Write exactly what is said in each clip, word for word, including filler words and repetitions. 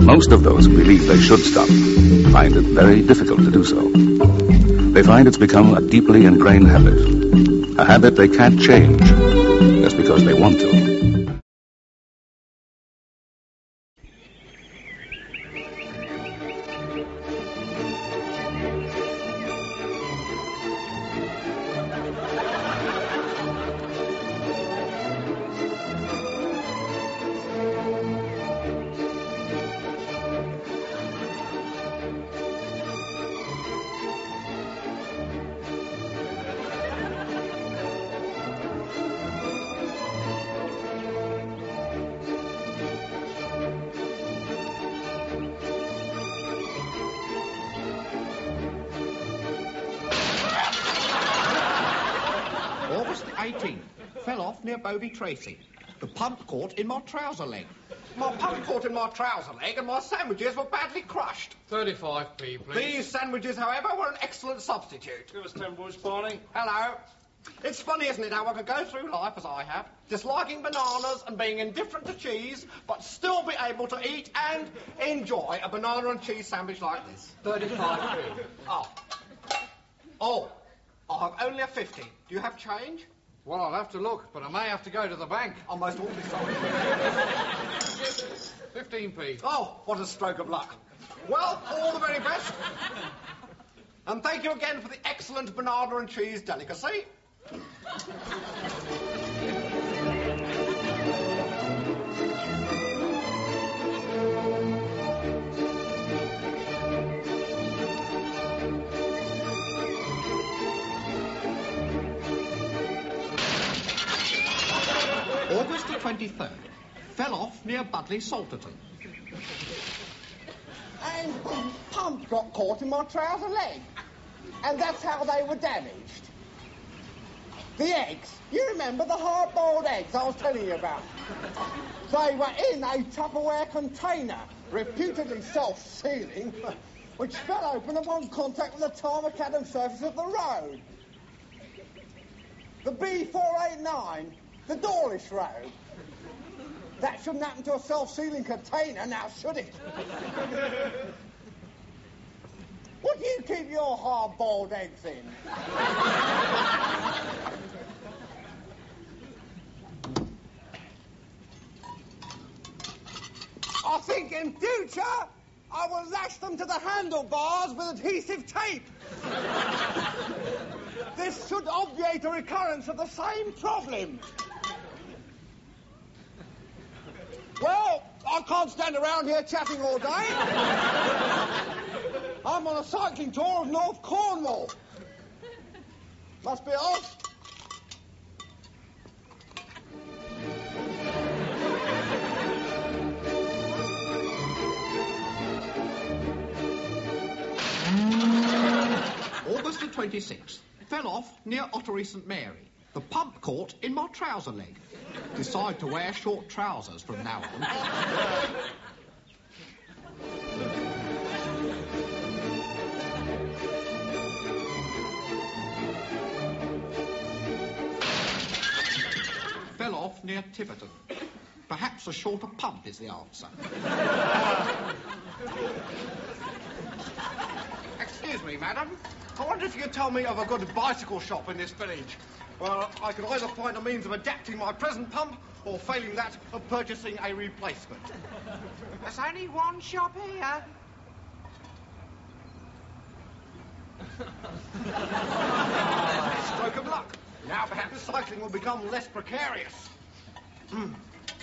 Most of those who believe they should stop find it very difficult to do so. They find it's become a deeply ingrained habit, a habit they can't change just because they want to. August the eighteenth. Fell off near Bovey Tracy. The pump caught in my trouser leg. My pump caught in my trouser leg and my sandwiches were badly crushed. thirty-five p, please. These sandwiches, however, were an excellent substitute. Give us ten boys, Barney. Hello. It's funny, isn't it, how I could go through life as I have, disliking bananas and being indifferent to cheese, but still be able to eat and enjoy a banana and cheese sandwich like this. thirty-five p. Oh. Oh. I have only a fifty. Do you have change? Well, I'll have to look, but I may have to go to the bank. I'm most awfully sorry. fifteen p. Oh, what a stroke of luck. Well, all the very best. And thank you again for the excellent banana and cheese delicacy. August the twenty-third. Fell off near Budley Salterton. And the pump got caught in my trouser leg. And that's how they were damaged. The eggs. You remember the hard-boiled eggs I was telling you about? They were in a Tupperware container, reputedly self-sealing, which fell open upon contact with the tarmac surface of the road. The B four eighty-nine, the Dawlish Road. That shouldn't happen to a self-sealing container, now should it? What do you keep your hard-boiled eggs in? I think in future I will lash them to the handlebars with adhesive tape. This should obviate a recurrence of the same problem. Well, I can't stand around here chatting all day. I'm on a cycling tour of North Cornwall. Must be off. August the twenty-sixth. Fell off near Ottery St Mary. The pump caught in my trouser leg. Decide to wear short trousers from now on. Fell off near Tiverton. Perhaps a shorter pump is the answer. Excuse me, madam. I wonder if you could tell me of a good bicycle shop in this village. Well, I could either find a means of adapting my present pump, or failing that, of purchasing a replacement. There's only one shop here. Stroke of luck. Now perhaps cycling will become less precarious. Mm.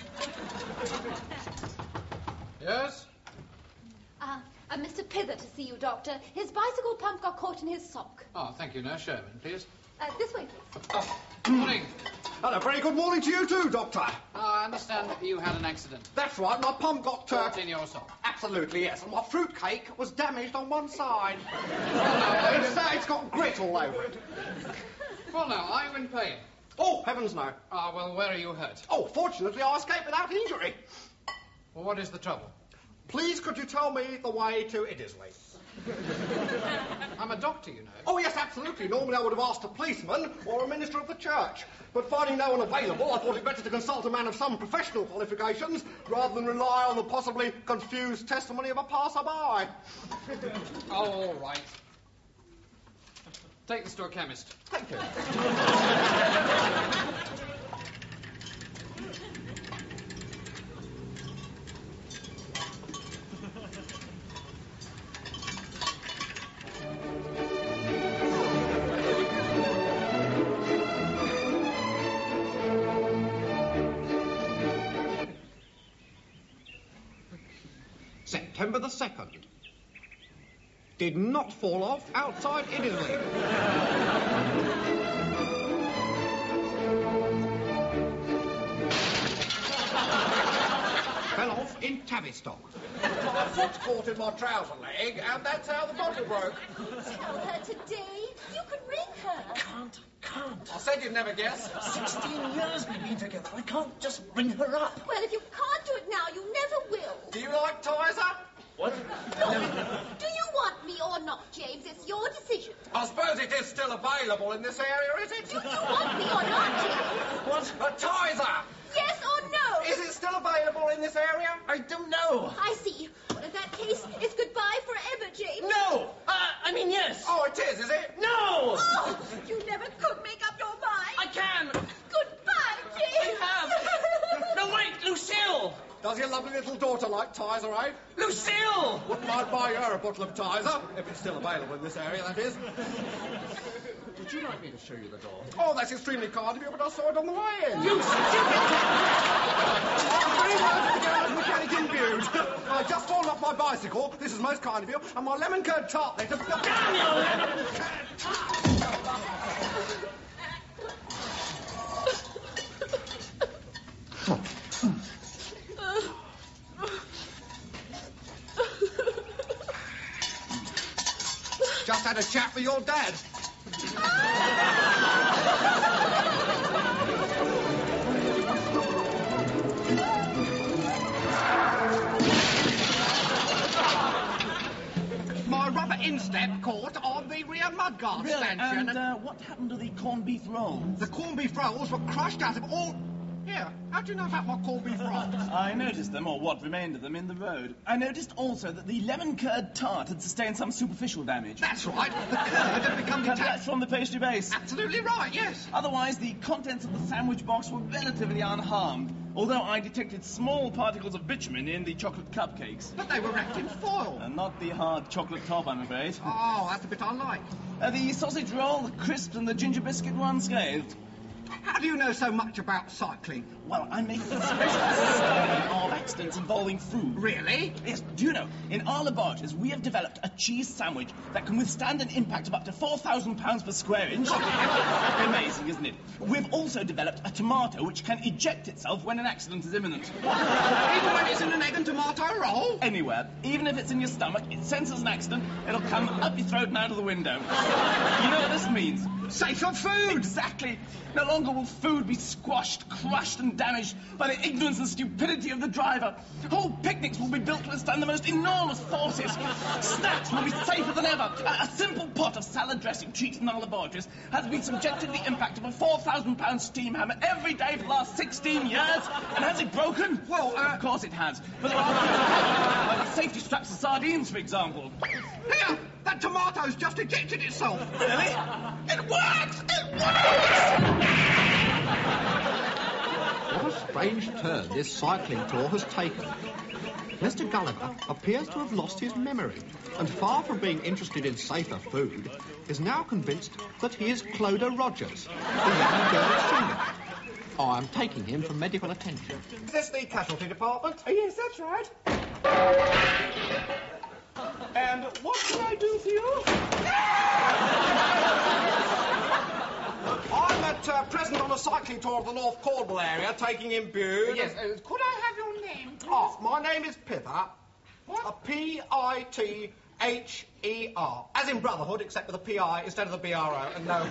Yes? Uh, uh, Mister Pither to see you, Doctor. His bicycle pump got caught in his sock. Oh, thank you, nurse. Show him in, please. Uh, this way, please. Oh. Morning. And a very good morning to you too, Doctor. Oh, I understand that you had an accident. That's right, my pump got... Uh, Caught in your sock. Absolutely, yes. And my fruitcake was damaged on one side. uh, it's, uh, it's got grit all over it. Well, now, are you in pain? Oh, heavens no. Ah, well, where are you hurt? Oh, fortunately I escaped without injury. Well, what is the trouble? Please could you tell me the way to Iddesleigh? I'm a doctor, you know. Oh, yes, absolutely. Normally I would have asked a policeman or a minister of the church. But finding no one available, I thought it better to consult a man of some professional qualifications rather than rely on the possibly confused testimony of a passerby. Oh, all right. Take this to a chemist. Thank you. September the second. Did not fall off outside Iddesleigh. Fell off in Tavistock. My foot caught in my trouser leg, and that's how the bottle broke. Tell her today. You could ring her. Can't, can't. I said you'd never guess. Sixteen years we've been together. I can't just ring her up. Well, if you can't do it now, you never will. Do you like Tizer? What? Do you want me or not, James? It's your decision. I suppose it is still available in this area, is it? Do you want me or not, James? What? A Tizer! Yes or no? Is it still available in this area? I don't know. I see. Well, in that case, it's goodbye forever, James. No! Uh, I mean, yes. Oh, it is, is it? No! Oh, you never could make up your mind. I can. Goodbye, James. I have. No, wait, Lucille. Does your lovely little daughter like Tizer, eh? Lucille! Wouldn't mind buying her a bottle of Tizer, if it's still available in this area, that is. Would you like me to show you the door? Oh, that's extremely kind of you, but I saw it on the way in. You stupid! Very glad to get out of mechanic imbued. I just fallen off my bicycle. This is most kind of you. And my lemon curd tartlet. Damn your lemon curd tart! Just had a chat with your dad. My rubber instep caught on the rear mudguard Really? stanchion. And uh, what happened to the corned beef rolls? The corned beef rolls were crushed out of all... Here, how do you know about my corned beef rolls? I noticed them, or what remained of them, in the road. I noticed also that the lemon curd tart had sustained some superficial damage. That's right. The curd had become Cut that detached. from the pastry base. Absolutely right, yes. Otherwise, the contents of the sandwich box were relatively unharmed, although I detected small particles of bitumen in the chocolate cupcakes. But they were wrapped in foil. And not the hard chocolate top, I'm afraid. Oh, that's the bit I like. Uh, the sausage roll, the crisps, and the ginger biscuit were unscathed. How do you know so much about cycling? Well, I'm making a special study of accidents involving food. Really? Yes, do you know, in our laboratories, we have developed a cheese sandwich that can withstand an impact of up to four thousand pounds per square inch. Amazing, isn't it? We've also developed a tomato which can eject itself when an accident is imminent. Even when it's in an egg and tomato roll? Anywhere, even if it's in your stomach, it senses an accident, it'll come up your throat and out of the window. You know what this means? Safe of food! Exactly. No longer will food be squashed, crushed and damaged by the ignorance and stupidity of the driver. Whole picnics will be built to withstand the most enormous forces. Snacks will be safer than ever. A, a simple pot of salad dressing cheese in our laboratories has been subjected to the impact of a four thousand pound steam hammer every day for the last sixteen years. And has it broken? Well, uh... Of course it has. But there are like the safety straps of sardines, for example. Here! That tomato's just ejected itself! Really? It works! It works! What a strange turn this cycling tour has taken. Mister Gulliver appears to have lost his memory, and far from being interested in safer food, is now convinced that he is Clodagh Rogers, the young girl singer. I am taking him for medical attention. Is this the casualty department? Oh, yes, that's right. And what can I do for you? I'm at uh, present on a cycling tour of the North Cornwall area, taking in Bude. Yes, uh, could I have your name, please? Oh, my name is Pither. What? A P I T H E R. As in brotherhood, except with a P I instead of the B R O, and no.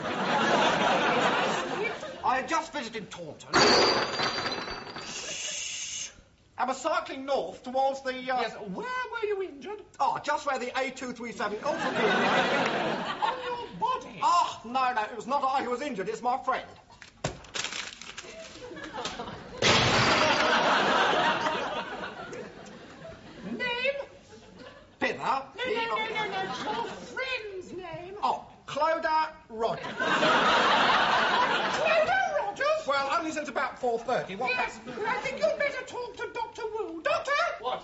I had just visited Taunton. Shh. I was cycling north towards the... Uh... Yes, where were you injured? Oh, just where the A two thirty-seven Ultra... On your body? Oh, no, no, it was not I who was injured, it's my friend. Name? Pither. No, no, no, no, no, your friend's name. Oh, Clodagh Rogers. Clodagh Rogers? Well, only since about four thirty. What Yes, well, I think you'd better talk to Doctor Wu. Doctor! What?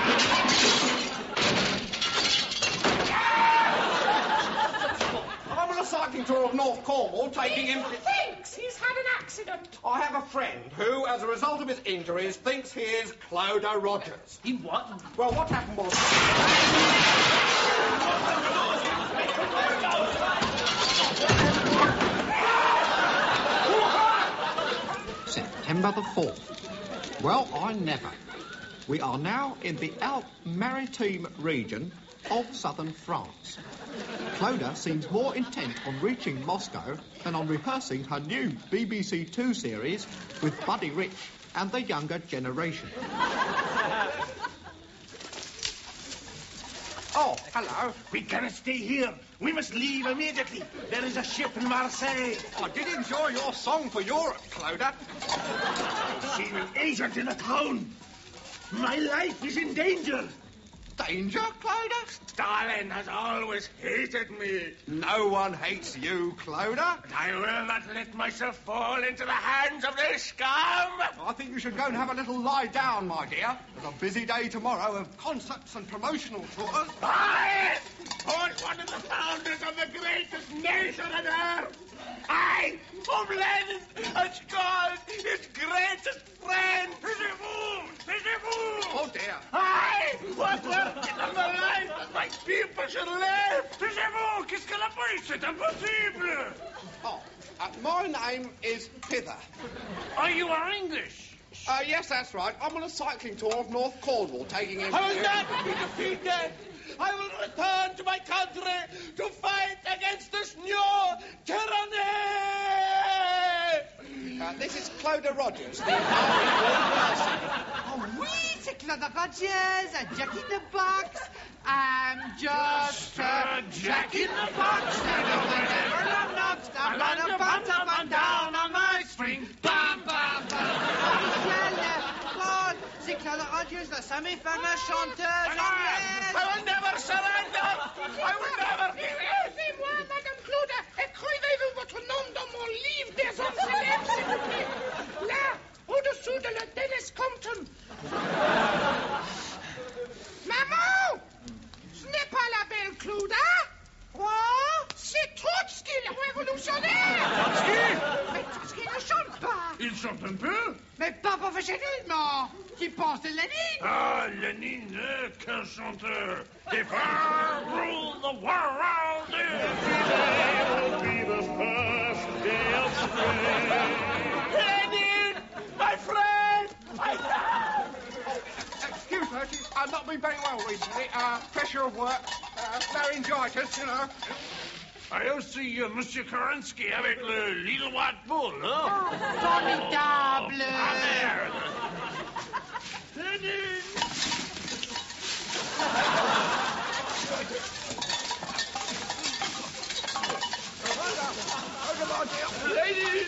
I'm on a cycling tour of North Cornwall, taking him... He thinks he's had an accident. I have a friend who, as a result of his injuries, thinks he is Clodagh Rogers. He what? Well, what happened was... September the fourth. Well, I never. We are now in the Alpes-Maritimes region of southern France. Clodagh seems more intent on reaching Moscow than on rehearsing her new B B C Two series with Buddy Rich and the younger generation. Oh, hello. We cannot stay here. We must leave immediately. There is a ship in Marseille. I did enjoy your song for Europe, Clodagh. I've seen an agent in the town. My life is in danger. Danger, Clodagh? Stalin has always hated me. No one hates you, Clodagh. But I will not let myself fall into the hands of this scum. I think you should go and have a little lie down, my dear. There's a busy day tomorrow of concerts and promotional tours. I was one of the founders of the greatest nation on earth. I, whom Lenin has called his greatest friend. Taisez-vous! Taisez-vous! Oh, dear. I was working on the life that my people should live. Taisez-vous! Qu'est-ce qu'elle a pris? C'est impossible! Oh, uh, my name is Pither. Oh, you are English? Uh, yes, that's right. I'm on a cycling tour of North Cornwall, taking him... I will not be defeated! I will return to my country to fight against this new tyranny! Uh, this is Clodagh Rogers, the army Oh, oui, c'est Clodagh Rogers, a Jack in the Box. I'm just a Jack in the Box. I never love knocks. I'm gonna bounce up and down on my string. Bam, bam, bam. Claude, c'est Clodagh Rogers, la semi famous chanteuse anglaise. I will never surrender! I will never give in! Excusez-moi, Madame Clodagh. Écrivez-vous votre nom dans mon livre des hommes célèbres, s'il vous plaît. Là, au-dessous de la Dennis Compton. Maman! Ce n'est pas la belle Clodagh. Quoi? C'est Trotsky, le révolutionnaire. Trotsky? Mais Trotsky ne chante pas. Il chante un peu? Mais pas professionnellement. Qui pense de Lénine? Ah, Lénine n'est qu'un chanteur. If I rule the world, today will be the first day of spring. Lénine, my friend, I love. Excuse me, she's uh, not been very well recently. Uh, pressure of work, uh, laryngitis, you know. I aussi uh, Monsieur Kerensky avec le Little White Bull, hein? Oh, formidable. Ah, merde. Lénine. Lénine.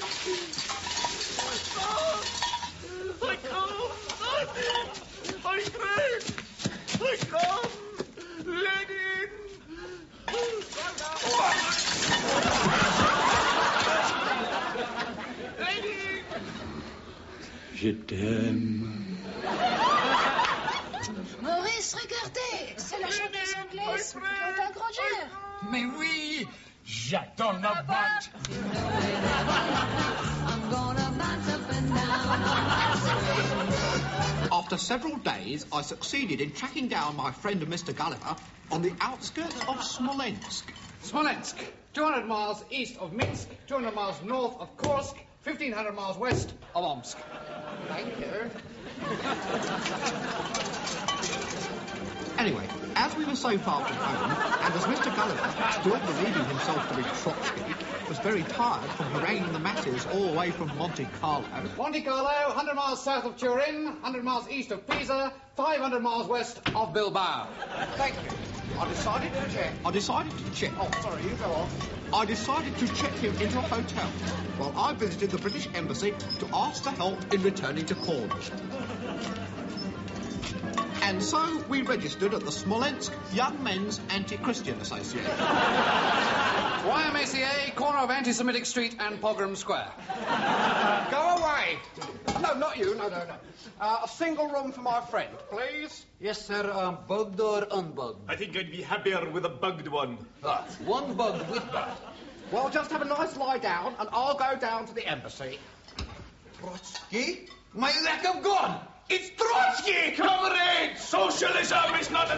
I come. I pray. I come. Lénine. Lénine. Je t'aime. Maurice, regardez, c'est la chanteuse anglaise, Clodagh Rogers. Mais oui, j'attends la botte. I'm gonna bounce up and down. After several days, I succeeded in tracking down my friend Mister Gulliver on the outskirts of Smolensk. Smolensk, two hundred miles east of Minsk, two hundred miles north of Kursk, fifteen hundred miles west of Omsk. Thank you. Anyway, as we were so far from home, and as Mister Gulliver, still believing himself to be Trotsky, was very tired from haranguing the masses all the way from Monte Carlo. Monte Carlo, one hundred miles south of Turin, one hundred miles east of Pisa, five hundred miles west of Bilbao. Thank you. I decided to check. I decided to check. Oh, sorry, you go on. I decided to check him into a hotel while I visited the British Embassy to ask for help in returning to Cornwall. And so we registered at the Smolensk Young Men's Anti-Christian Association. Y M C A, corner of Anti-Semitic Street and Pogrom Square. Go away. No, not you. No, no, no. Uh, a single room for my friend, please. Yes, sir. Um, bugged or unbugged? I think I'd be happier with a bugged one. Ah, one bug with bug. Well, just have a nice lie down, and I'll go down to the embassy. Trotsky? My lack of God! It's Trotsky! Comrade! Socialism is not a...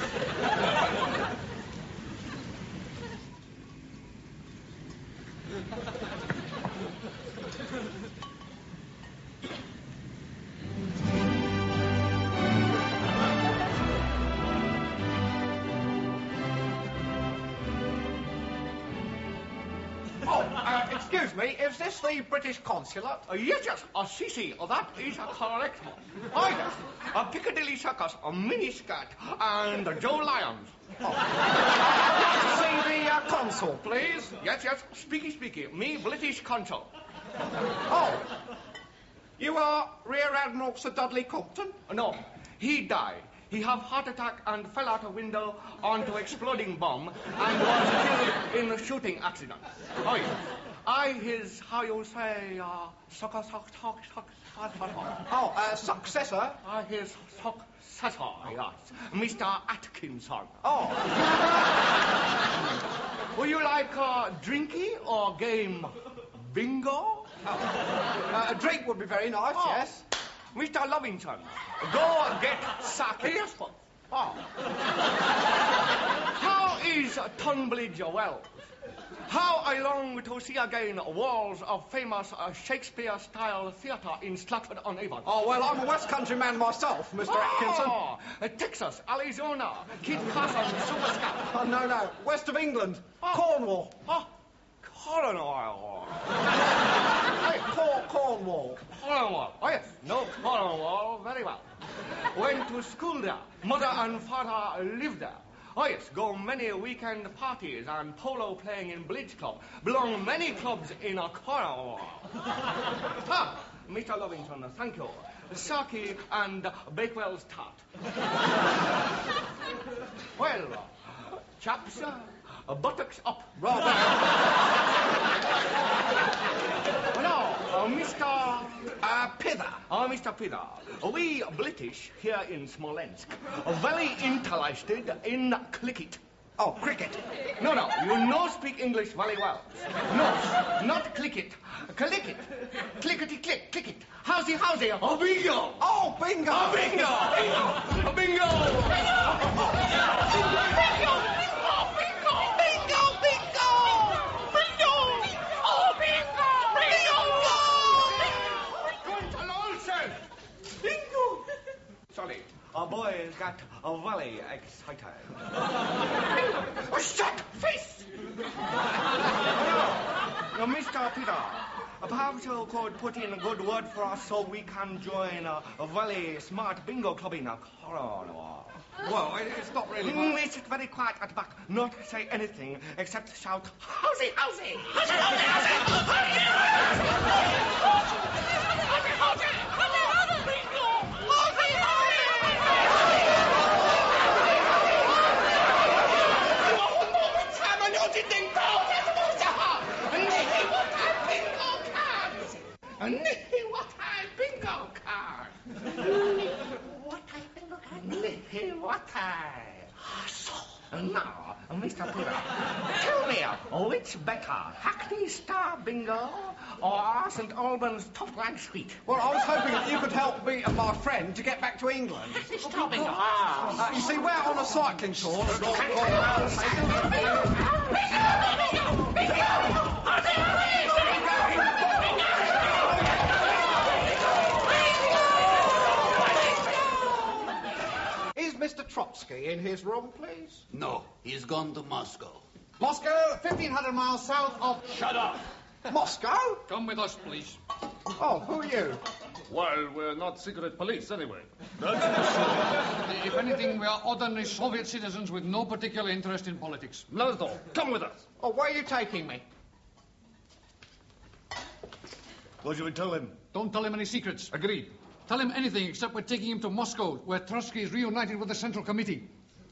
Oh, uh, excuse me, is this the British consulate? Uh, yes, yes, a Sisi, oh, that is a correct one. Oh, yes, a Piccadilly Circus, a miniskirt, and a Joe Lyons. Oh. Like to see the uh, consul, please? Yes, yes, speaky, speaky, me British consul. Oh, you are Rear Admiral Sir Dudley Compton? No, he died. He have heart attack and fell out a window onto exploding bomb and was killed in a shooting accident. Oh, yes. I, his, how you say, uh, sucker, suck, suck, suck, suck, suck. Oh, uh, successor? I, his successor, yes. Mister Atkinson. Oh. Would you like uh, drinky or game bingo? Oh. Uh, a drink would be very nice, oh. Yes. Mister Lovington, go get sake. Yes, sir. Oh. How is Tunbridge Wells? How I long to see again walls of famous uh, Shakespeare-style theatre in Stratford-on-Avon. Oh, well, I'm a West Country man myself, Mister Oh, Atkinson. Uh, Texas, Arizona, Kit Carson, Super Scout. Oh, no, no, west of England, oh. Cornwall. Oh, Cornwall. Hey, Cor- Cornwall. Cornwall. Oh, yes, no Cornwall, very well. Went to school there. Mother and father lived there. Oh, yes, go many weekend parties and polo playing in Bridge Club. Belong many clubs in a Cornwall. Ah, Mister Lovington, thank you. Sake and Bakewell's tart. Well, chaps, uh, buttocks up. Rather. Hello, uh, Mister Uh, Pither. Oh, Mister Pither. We British here in Smolensk are very interested in cricket. Oh, cricket. No, no, you no speak English very well. No, not click it. Click it. Clickety click, click it. Howsy, howsy. Oh, bingo. Oh, bingo. Oh, bingo. Bingo. Oh, bingo. Bingo. Sorry, our boys got uh, very excited. Oh, shut face! Oh, no. No, Mister Peter, perhaps you could put in a good word for us so we can join a, a very smart bingo club in a Cornwall. Well, it, it's not really... Mm, we sit very quiet at the back, not say anything except shout, howsy, howsy! Howsy, howsy, howsy! Howsy, howsy! Howsy, howsy! Bingo! Howsy, howsy! Nicky, what I bingo card! What I bingo card? Nicky, what I? Now, Mister Peter, tell me, which better, Hackney Star Bingo or Saint Albans Top Rank Suite? Well, I was hoping that you could help me and my friend to get back to England. Hackney Star Bingo? Uh, you see, we're on a cycling tour. Is Mister Trotsky in his room, please? No, he's gone to Moscow. Moscow, fifteen hundred miles south of... Shut up! Moscow? Come with us, please. Oh, who are you? Well, we're not secret police anyway. If anything, we are ordinary Soviet citizens with no particular interest in politics. Not at all. Come with us. Oh, where are you taking me? What should we tell him? Don't tell him any secrets. Agreed. Tell him anything except we're taking him to Moscow, where Trotsky is reunited with the Central Committee.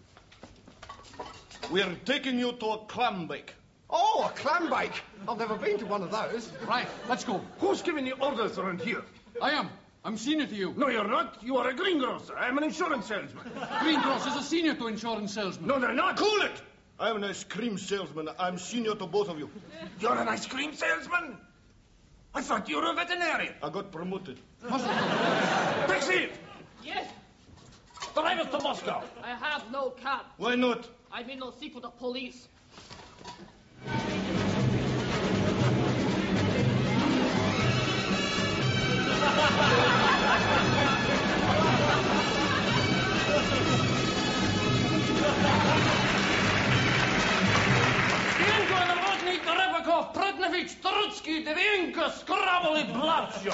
We're taking you to a clam bake. Oh, a clam bake. I've never been to one of those. Right, let's go. Who's giving you orders around here? I am. I'm senior to you. No, you're not. You are a greengrocer. I'm an insurance salesman. Greengrocer is a senior to insurance salesman. No, they're not. Cool it! I'm an ice cream salesman. I'm senior to both of you. You're an ice cream salesman? I thought you were a veterinarian. I got promoted. Taxi! Yes, Drive us to Moscow. I have no cab. Why not? I'm in no secret of police. Dvienko, Novotny, Torebakov, Prodnovich, Trotsky, Dvienko, Scrabble и Blatcho.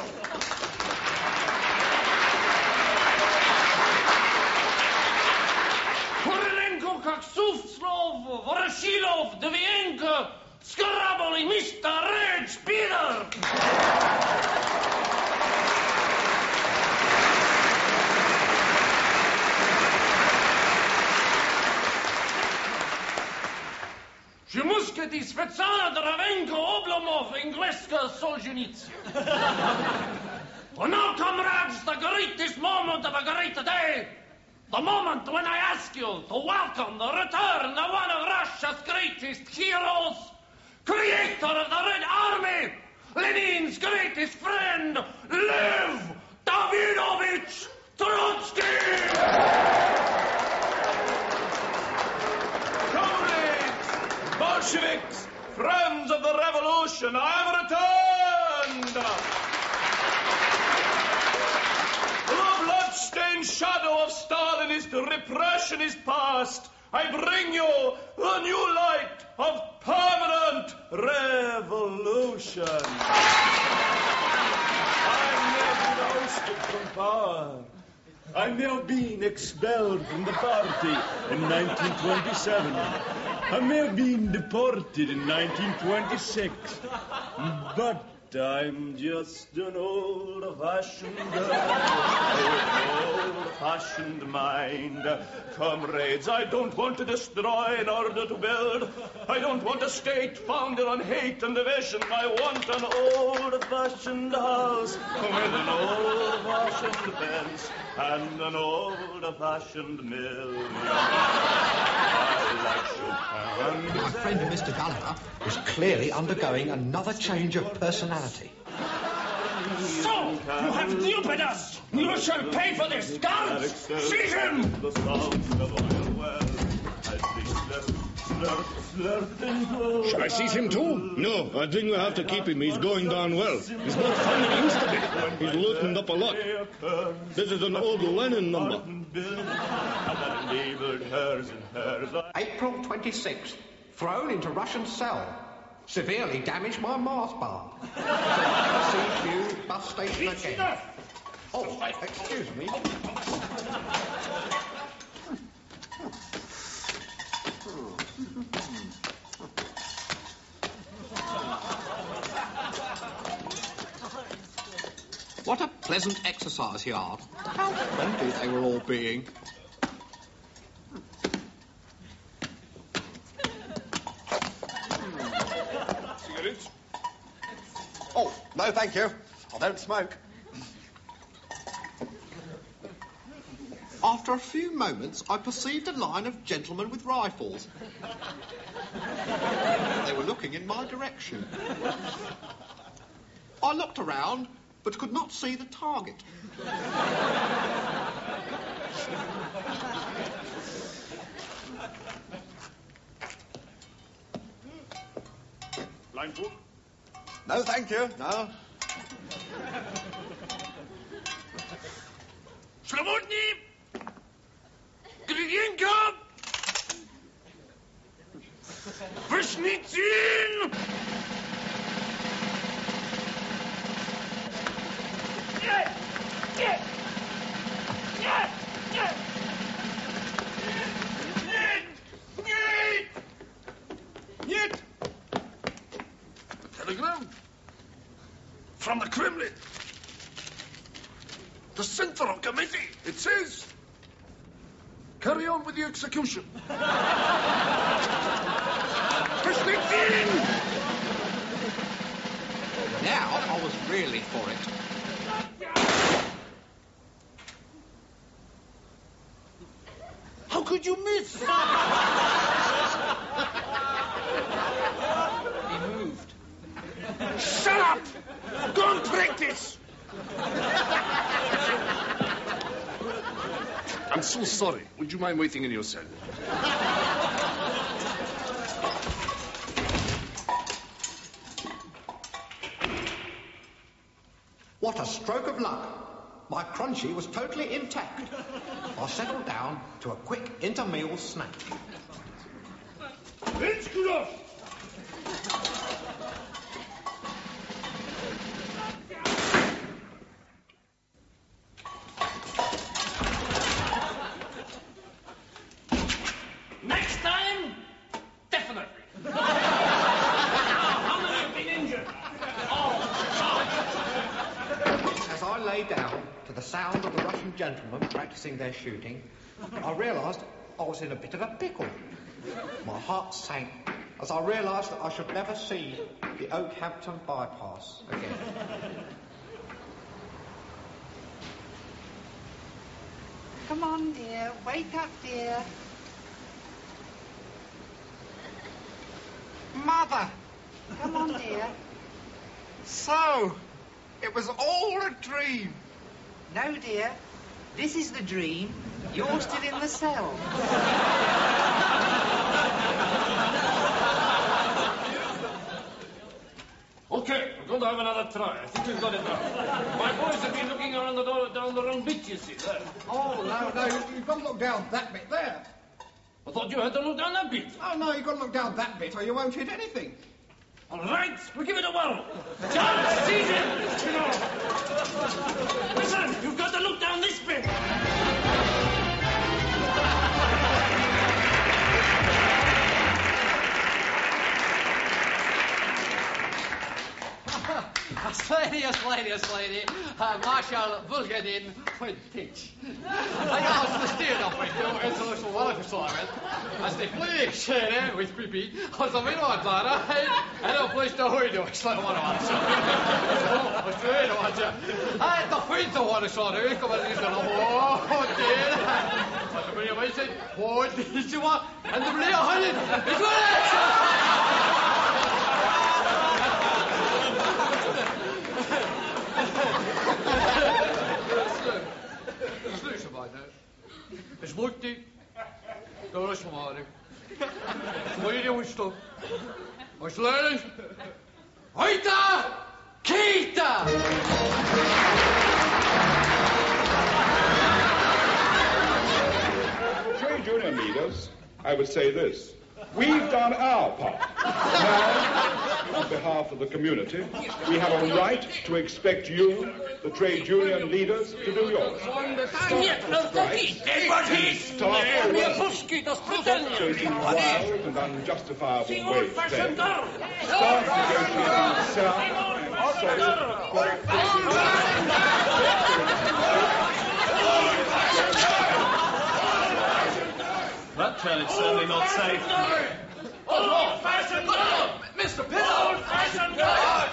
Kurilenko, Kaksuslov, Voroshilov, Dvienko, Scrabble и Mister Red Speeder. Shmuskety, Svetsana, Dravenko, Oblomov, Ingleska, Solzhenitsyn. Well, now, comrades, the greatest moment of a great day. The moment when I ask you to welcome the return of one of Russia's greatest heroes, creator of the Red Army, Lenin's greatest friend, Lev Davidovich Trotsky! Bolsheviks, friends of the revolution, I have returned! The blood-stained shadow of Stalinist repression is past. I bring you the new light of permanent revolution. I may be ousted from power. I may have been expelled from the party in nineteen twenty-seven. I may have been deported in nineteen twenty-six. But I'm just an old-fashioned old-fashioned mind. Comrades, I don't want to destroy in order to build. I don't want a state founded on hate and division. I want an old-fashioned house with an old-fashioned fence and an old-fashioned mill. My friend Mister Gallagher is clearly undergoing another change of personality. So, you have duped us. You shall pay for this. Guards, seize him. Shall I seize him too? No, I think we'll have to keep him. He's going down well. He's not finding he used to be. He's loosened up a lot. This is an old Lenin number. April twenty-sixth. Thrown into Russian cell. Severely damaged my Mars bar. See you, bus station again. Oh, excuse me. What a pleasant exercise yard. How friendly they were all being. Cigarettes? Oh, no, thank you. I don't smoke. After a few moments, I perceived a line of gentlemen with rifles. They were looking in my direction. I looked around, but could not see the target. Blindfold? No, thank you. No. Slobodny! Yinka! Vishnitin! Yeah! Yeah! Yeah! Yeah! Нет! Нет! Telegram from the Kremlin. The Central Committee. It says, carry on with the execution. Now I was really for it. How could you miss? He moved. Shut up! Go and practice! I'm so sorry. Would you mind waiting in your cell? What a stroke of luck. My crunchy was totally intact. I settled down to a quick intermeal snack. It's good. Next time, definitely. How many have been injured? As I lay down to the sound of the Russian gentlemen practicing their shooting, I realised I was in a bit of a pickle. My heart sank as I realised that I should never see the Oakhampton bypass again. Come on, dear. Wake up, dear. Mother! Come on, dear. So, it was all a dream. No, dear. This is the dream. You're still in the cell. Okay, we're going to have another try. I think we've got it now. My boys have been looking around the door, down the wrong bit, you see, there. Oh, no, no, you've got to look down that bit there. I thought you had to look down that bit. Oh, no, you've got to look down that bit or you won't hit anything. All right, we'll give it a whirl. John, seize him! Listen, you've got to look down this bit. Slady, slady, slady. Uh, Marshal Bulgadin would teach. I got the steer up with you in social welfare assignment. As the police said it with Pippi, als er weer wat waren, en dan please to hold you. Slow one on. So, what's the way to watch it? I the feet to want to show you. Come on, he's gonna oh, dear. But the video I said, what did you want? And the video had it. It's what Sluša, bajde. Izvolite. Dobro smo mali. Sledi u što. A sledi. Ajta! Kita! Trade union leaders, I would say this. We've done our part. Now, on behalf of the community, we have a right to expect you, the trade union leaders, to do yours. Stop chasing wild and unjustifiable wage theft. Start negotiating sound and solid collective. That trail is certainly not safe. Old-fashioned gun! Mister Piddle! Old-fashioned gun!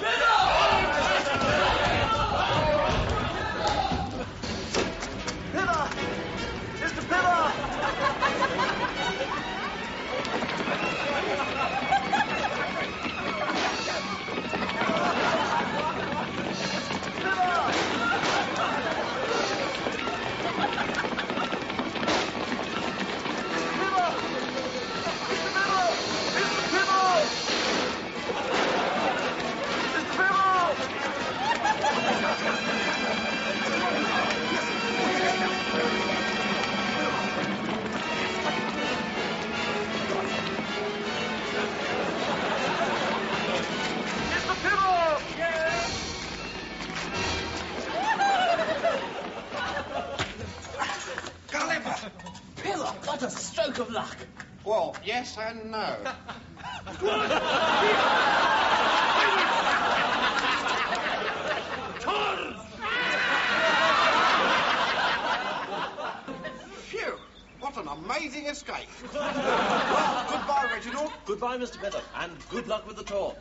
Pivot! Mister Pivot! Mister Pivot! Well, yes and no. Phew, what an amazing escape. Well, goodbye, Reginald. Goodbye, Mister Pithers, and good luck with the tour.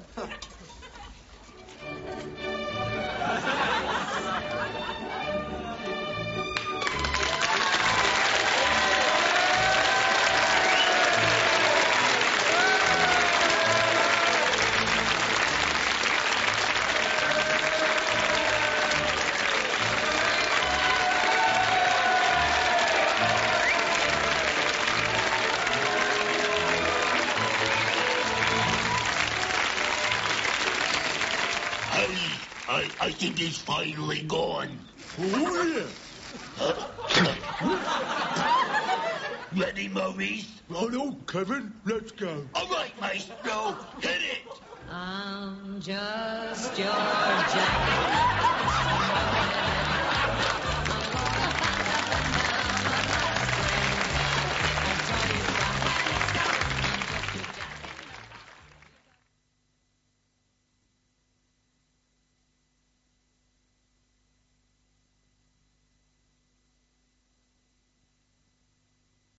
I, I think he's finally gone. Oh, yeah. Ready, Maurice? Right on, Kevin. Let's go. All right, Maestro. Hit it. I'm just your jacket.